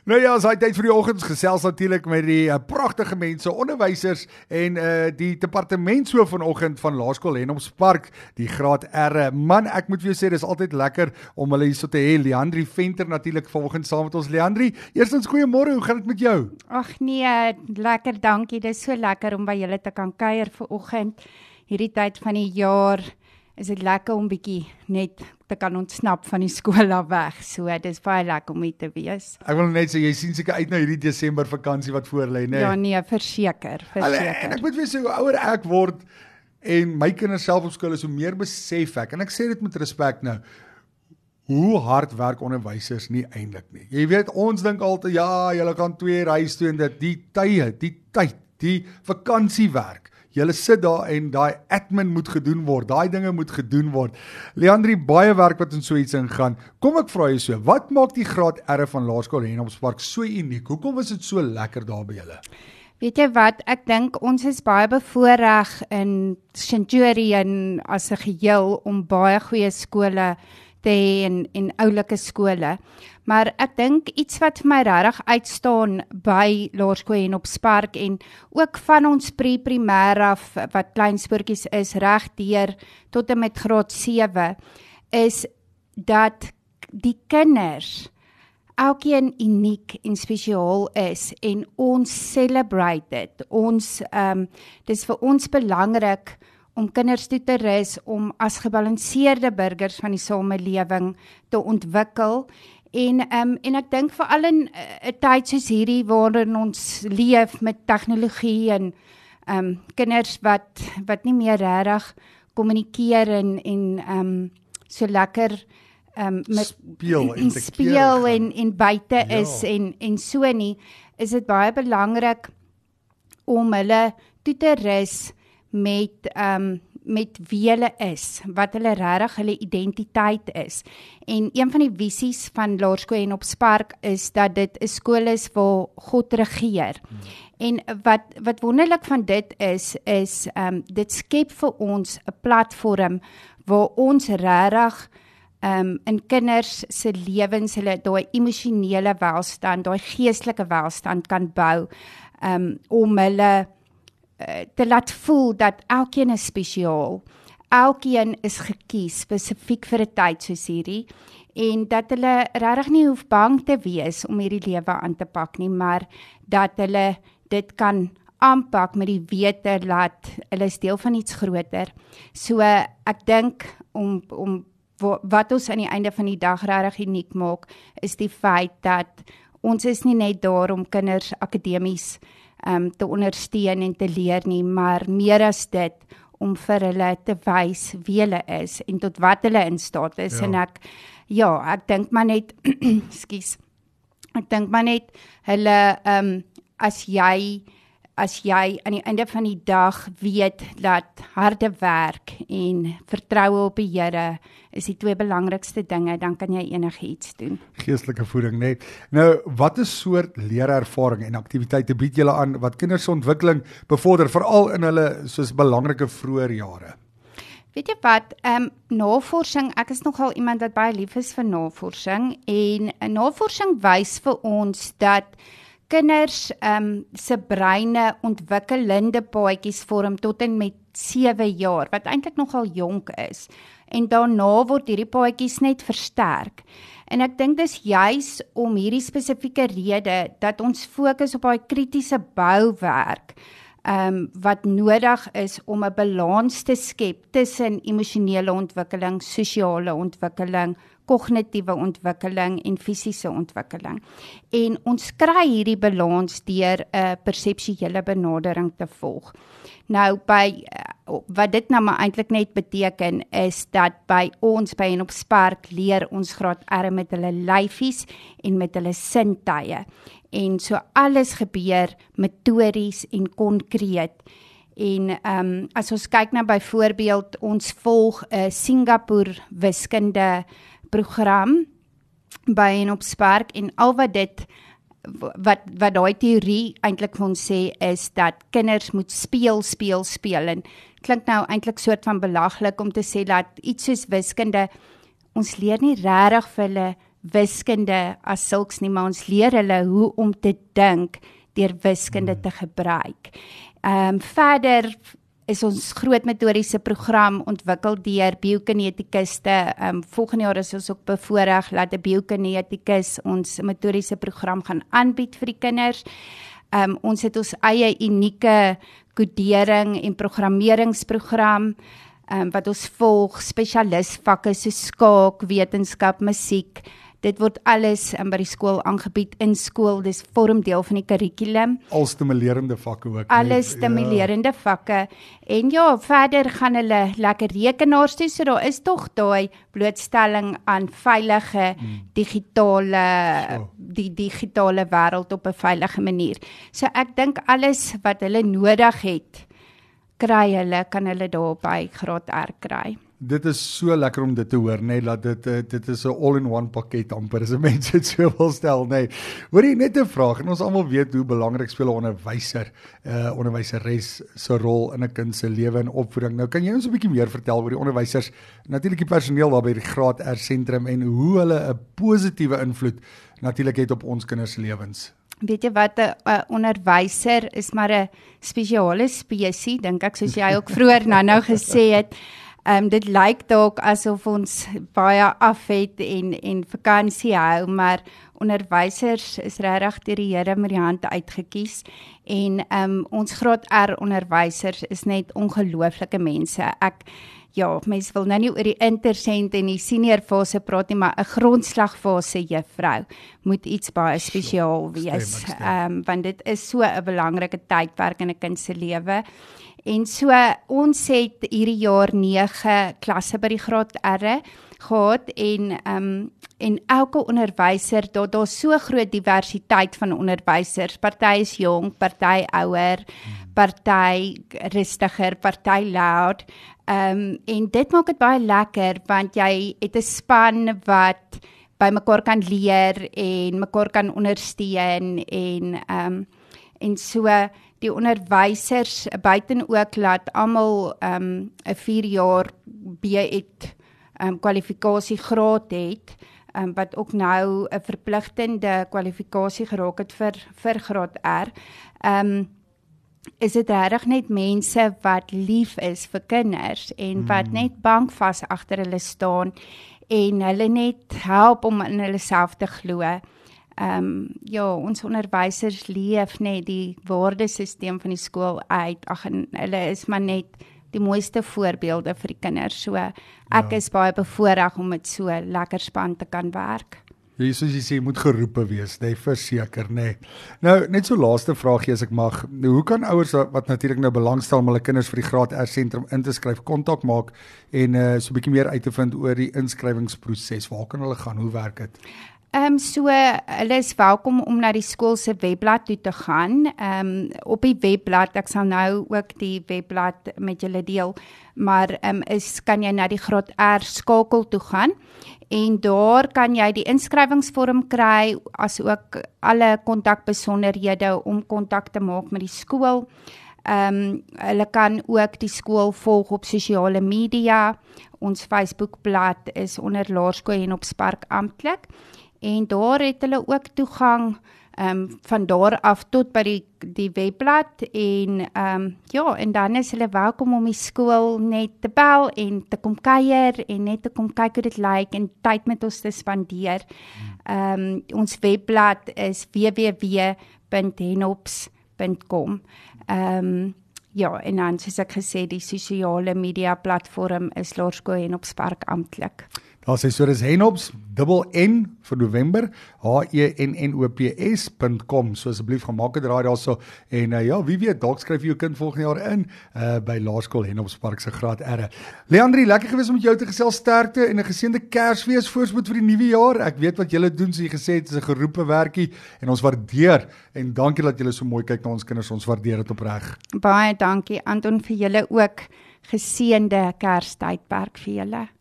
Nou ja, as hy tyd vir die oggends gesels natuurlik met die pragtige mense, onderwysers en die departementshoof vanoggend van Laerskool Henopspark, die graad R. Man, ek moet vir jou sê, dis altyd lekker om hulle hier so te hê. Leandri Venter natuurlik vanoggend saam met ons. Leandri, eerstens goeiemôre, hoe gaan dit met jou? Ag nee, lekker, dankie. Dit is so lekker om by julle te kan kuier vanoggend. Hierdie tyd van die jaar is dit lekker om bietjie net te kan ontsnap van die skool af weg. So, dis baie lekker om hier te wees. Ek wil net sê, jy sien seker uit na hierdie Desember vakansie wat voor lê, né? Ja nee, verseker. En ek moet weer sê, hoe ouer ek word en my kinders self op skool is, hoe meer besef ek, en ek sê dit met respek nou, hoe hard werk onderwysers nie eintlik nie. Jy weet, ons dink altyd, ja, julle gaan 2 uur huis toe en dit, die tyd, die vakansiewerk. Julle sit daar en daai admin moet gedoen word, daai dinge moet gedoen word. Leandri, baie werk wat in so iets ingaan. Kom ek vra jou so, wat maak die graad R van Laerskool Henopspark so uniek? Hoekom is dit so lekker daar by julle? Weet jy wat, ek dink ons is baie bevoorreg in Centurion as 'n geheel om baie goeie skole te hê en oulike skole. Maar ek dink iets wat vir my regtig uitstaan by Laerskool Henopspark en ook van ons pre-primêr af wat kleinspoortjies is reg deur tot en met graad 7 is dat die kinders elkeen uniek en spesiaal is en ons celebrate dit. Dis vir ons belangrik om kinders toe te rus om as gebalanseerde burgers van die samelewing te ontwikkel. En ek dink veral in 'n tyd soos hierdie waarin ons leef met tegnologie en kinders wat nie meer regtig kommunikeer en so lekker met speel en buite is en so nie, is dit baie belangrik om hulle toe te rus met wie hulle is, wat hulle regtig hulle identiteit is. En een van die visies van Laerskool Henopspark is dat dit 'n skool is waar God regeer. En wat wonderlik van dit is dit skep vir ons 'n platform waar ons regtig in kinders se lewens hulle daai emosionele welstand, daai geestelike welstand kan bou om hulle te laat voel dat elkeen is spesiaal, elkeen is gekies spesifiek vir 'n tyd soos hierdie en dat hulle regtig nie hoef bang te wees om hierdie lewe aan te pak nie, maar dat hulle dit kan aanpak met die wete dat hulle is deel van iets groter. So ek dink om wat ons aan die einde van die dag regtig uniek maak, is die feit dat ons is nie net daar om kinders akademies te ondersteun en te leer nie, maar meer as dit, om vir hulle te wys wie hulle is en tot wat hulle in staat is. Ja. En ek dink maar net, ek dink maar net, hulle, as jy aan die einde van die dag weet dat harde werk en vertroue op die Here is die 2 belangrikste dinge, dan kan jy enigiets doen. Geestelike voeding, net. Nou, wat 'n soort leerervaring en aktiwiteite bied julle aan wat kinders se ontwikkeling bevorder, veral in hulle soos belangrike vroeë jare? Weet jy wat, navorsing, ek is nogal iemand wat baie lief is vir navorsing, en navorsing wys vir ons dat kinders se breine ontwikkelende paadjies vorm tot en met 7 jaar, wat eintlik nogal jonk is. En daarna word hierdie paadjies net versterk. En ek dink dis juis om hierdie spesifieke rede dat ons fokus op daai kritiese bouwerk wat nodig is om 'n balans te skep tussen emosionele ontwikkeling, sosiale ontwikkeling, kognitiewe ontwikkeling en fisiese ontwikkeling. En ons kry hierdie balans deur 'n perseptuele benadering te volg. Nou wat dit nou maar eintlik net beteken is dat by Henopspark leer ons graad R met hulle lyfies en met hulle sintuie. En so alles gebeur metodies en konkreet. En as ons kyk na byvoorbeeld, ons volg 'n Singapore wiskunde program by Henopspark en al wat daai teorie eintlik vir ons sê is dat kinders moet speel en klink nou eintlik soort van belaglik om te sê dat iets soos wiskunde, ons leer nie regtig vir hulle wiskunde as sulks nie, maar ons leer hulle hoe om te dink deur wiskunde te gebruik. Verder is ons groot metodiese program ontwikkel deur biokinetikuste. Volgende jaar is ons ook bevoorreg dat 'n biokinetikus ons metodiese program gaan aanbied vir die kinders. Ons het ons eie unieke kodering en programmeringsprogram wat ons volg, spesialisvakke so skaak, wetenskap, musiek. Dit word alles by die skool aangebied in skool, dis vorm deel van die kurrikulum. Al stimulerende vakke ook. Alles stimulerende vakke. En ja, verder gaan hulle lekker rekenaars toe, so daar is tog daai blootstelling aan veilige die digitale wêreld op 'n veilige manier. So ek dink alles wat hulle nodig het, kan hulle daar by Graad R kry. Dit is so lekker om dit te hoor, nee, dat dit is 'n all-in-one pakket amper, as 'n mens dit so wil stel, nee. Hoor jy, net 'n vraag, en ons almal weet hoe belangrik speel 'n onderwyser, onderwyseres se rol in 'n kind se lewe en opvoeding. Nou, kan jy ons 'n bietjie meer vertel oor die onderwysers, natuurlik die personeel daar by die Graad R sentrum en hoe hulle 'n positiewe invloed natuurlik het op ons kinders se lewens? Weet jy wat, 'n onderwyser is maar 'n spesiale spesie, dink ek, soos jy ook vroeër nou gesê het. Dit lyk dalk asof ons baie af het en vakansie hou, maar onderwysers is regtig deur die Here met die hand uitgekies en ons Graad R onderwysers is net ongelooflike mense. Mense wil nou nie oor die intersent en die senior fase praat nie, maar 'n grondslagfase juffrou moet iets baie spesiaal wees, want dit is so 'n belangrike tydperk in 'n kind se lewe. En so, ons het hierdie jaar 9 klasse by die Graad R gehad en elke onderwyser, daar's so groot diversiteit van onderwysers. Party is jong, party ouer, party rustiger, party loud. En dit maak dit baie lekker, want jy het 'n span wat by mekaar kan leer en mekaar kan ondersteun en so die onderwysers buiten ook laat almal 'n 4 jaar B.Ed kwalifikasiegraad het, wat ook nou 'n verpligtende kwalifikasie geraak het vir Graad R. Is dit regtig net mense wat lief is vir kinders en wat net bankvas agter hulle staan en hulle net help om in hulle self te glo. Ons onderwysers leef net die waardesisteem van die skool uit. En hulle is maar net die mooiste voorbeelde vir die kinders. So ek is baie bevoorreg om met so lekker span te kan werk. Ja, soos jy sê, moet geroepe wees, nee, verseker, nee. Nou, net so laaste vraagie as ek mag. Nou, hoe kan ouers wat natuurlik nou belangstel om hulle kinders vir die Graad R sentrum in te skryf, kontak maak en so 'n bietjie meer uit te vind oor die inskrywingsproses? Waar kan hulle gaan? Hoe werk dit? So hulle is welkom om na die skool se webblad toe te gaan. Op die webblad, ek sal nou ook die webblad met julle deel, maar kan jy na die Graad R skakel toe gaan en daar kan jy die inskrywingsvorm kry, as ook alle kontakbesonderhede om kontak te maak met die skool. Hulle kan ook die skool volg op sosiale media. Ons Facebookblad is onder Laerskool Henop Park amptelik. En daar het hulle ook toegang van daar af tot by die webblad en dan is hulle welkom om die skool net te bel en te kom kuier en net te kom kyk hoe dit lyk en tyd met ons te spandeer. Ons webblad is www.henops.com. En dan soos ek gesê, die sosiale media platform is Laerskool Henop Park amptelik. Daar sê so, dis Henops, N vir November, HENNOPS.com, so asseblief gemaak het raai daarso, en wie weet, dalk skryf jy jou kind volgende jaar in, by Laerskool Henop Park se Graad R. Leandrie, lekker gewees om met jou te gesels, sterkte en 'n geseënde Kersfees, voorspoed vir die nuwe jaar. Ek weet wat julle doen, so jy gesê het, is 'n geroepe werkie, en ons waardeer, en dankie dat julle so mooi kyk na ons kinders, ons waardeer dit opreg. Baie dankie, Anton, vir julle ook geseënde Kerstydperk vir julle.